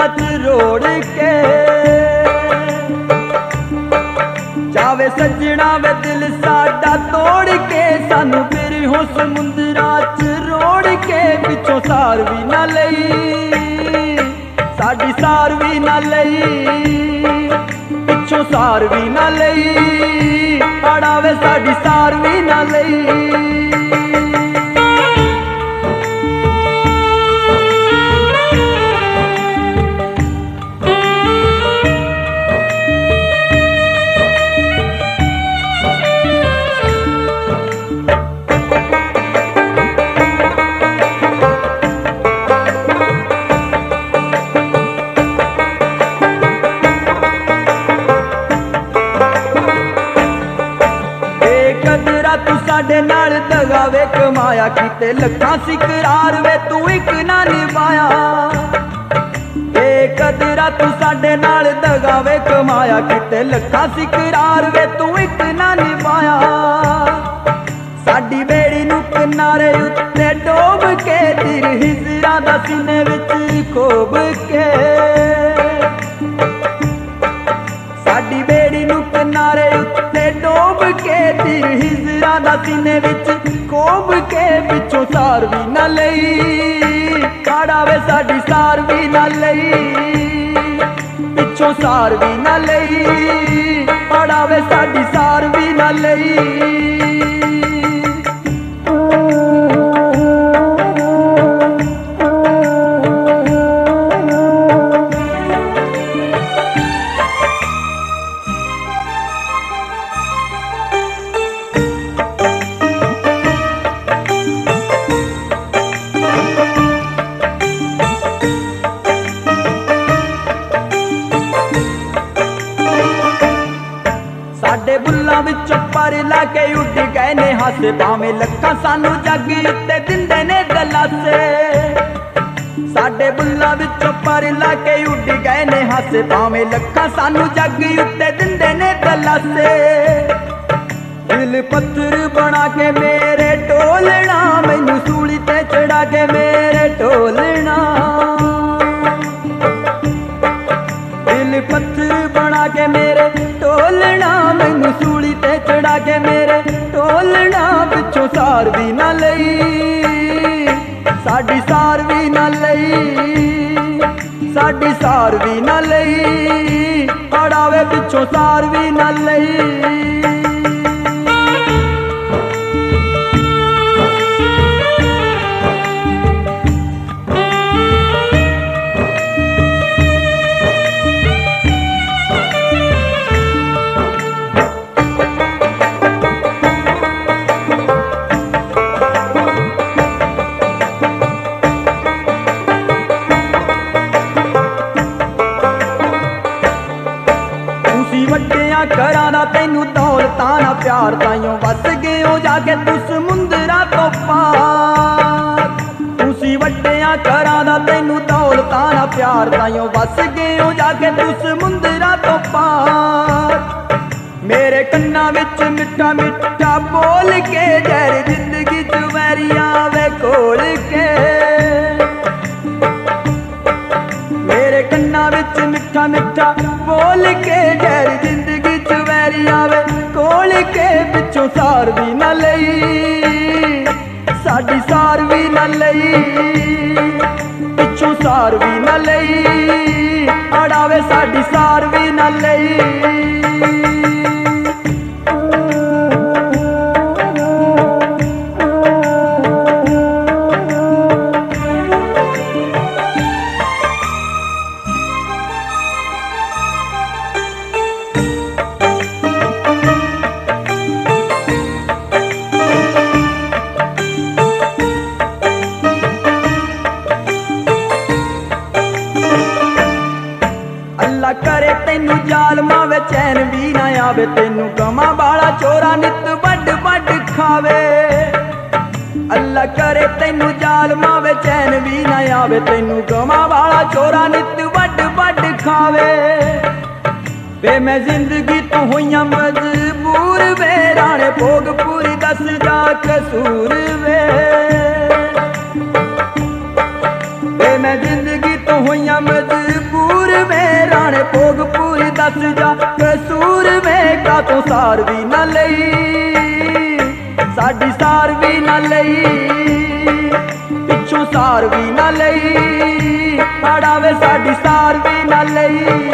च रोड़ के जावे सजना वे दिल साडा तोड़ के सानू फिर हो समुंदरा च रोड़ के पिछों सार भी ना लई साडी सार भी ना लई पिछों सार भी ना लई आड़ावे साडी सार भी ना लई। तू साडे नाल दगा वे कमाया किते लखां सिकरार वे तू एक ना निभाया कदरा तू साडे नाल दगा वे कमाया किते लखां सिकरार वे तू एक ना निभाया साडी बेड़ी नू किनारे उत्ते डोब के तिर हिजरा दा सीने विच खोब के साडी बेड़ी नू किनारे उत्ते डोब के तिर हिजरा दा सीने विच कोब के पिछों सार भी ना लई आड़ावे साडी सार भी ना लई पिछों सार भी ना लई आड़ावे साडी सार भी ना लई। साडे बुल्लां विचों पर ला के उड़ गए ने हासे भावें लखां सानू जग उत्ते दिंदे ने गलासे साडे बुल्लां विचों पर ला के उड़ गए ने हासे भावें लखां सानू जग उत्ते दिंदे ने गलासे दिल पत्थर बना के मेरे टोलना मैनू सूली ते चढ़ा के मेरे टोलना दिल पत्थर बना के मेरे टोलना मैनू सूली ते चढ़ा के मेरे टोलना पिछों सार भी ना लई साडी सार भी ना लई साडी सार भी ना लई आड़ावे पिछों सार भी ना लई। वड्डियां घरां दा तैनू दौलतां ना प्यार ताइयों वस गए हो जाके तू समुंदरा तो पार तुसी वड्डियां घरां दा तैनू दौलतां ना प्यार ताइयों वस गए हो जाके तू समुंदरा तो पार मेरे कन्ना विच मिठा मिठा बोल के जहर जिंदगी च वैरियां वे खोल के मेरे कन्ना विच मिठा मिठा बोल के जहर जिंदगी च वैरियां वे कोल के पिछों सार भी ना लई साडी सार भी ना लई पिछों सार भी ना लई आड़ावे साडी सार भी ना लई। अल्लाह करे तेनू जालमा वे चैन भी ना आवे तेनू गमा बाला चोरा नित बड बड खावे अल्लाह करे तेनू जालमा वे चैन भी ना आवे तेनू गमा बाला चोरा नित बड बड खावे वे मैं जिंदगी तो होइया मजबूर वे राणे भोगपुरी दस जा कसूर वे मैं जिंदगी तो होइया मजबूर भोगपुरी दस जा कसूर में का तो सार भी न लई साडी सार भी न लई पिछों सार भी न लई आड़ावे साडी सार भी न लई